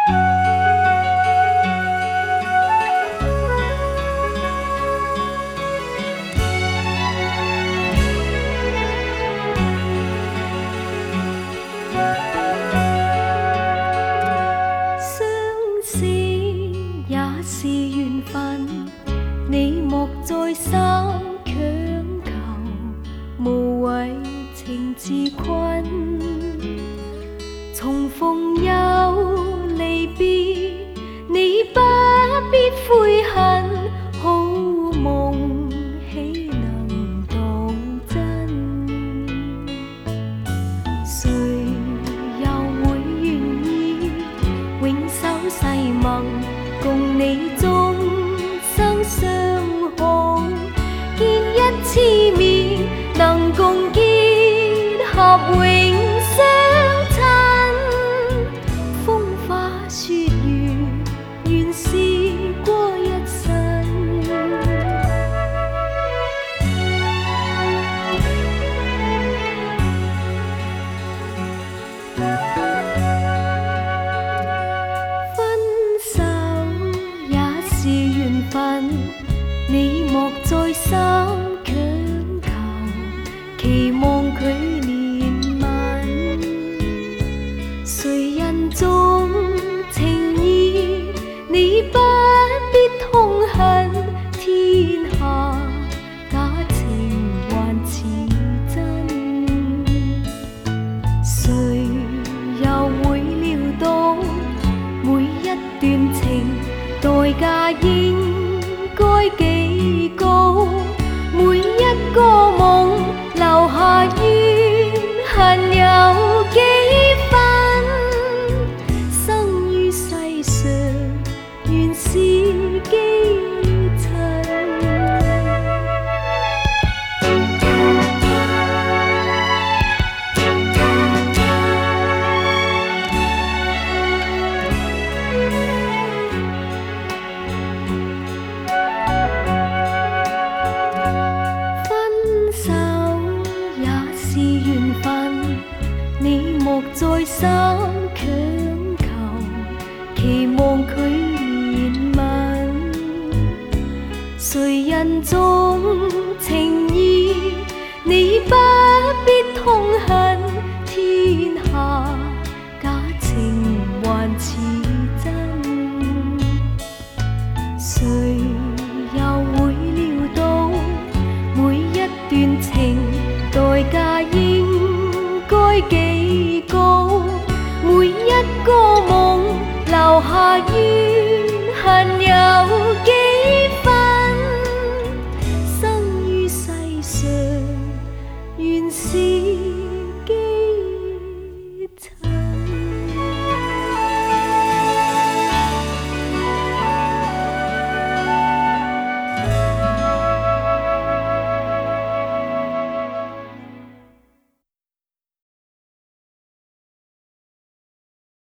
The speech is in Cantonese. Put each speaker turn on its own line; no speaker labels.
是緣分，你莫再三強求，無謂情自困。重逢又離別，你不必悔恨，好夢豈能當真？誰又會願意永守誓盟？共你終生相看，見一次面，能共結合永相親。風花雪月，原是過一生。你莫再三強求，期望佢憐憫。誰人重情義，你不必痛恨。天下假情還似真，誰又會料到每一段情代價應該幾高，每一個夢留下怨恨有幾分？生於世上原是基塵。你莫再三強求，期望佢憐憫。誰人重情義，你不必痛恨。天下假情還似真，誰又會料到每一段情代價應該幾高，每一個夢留下於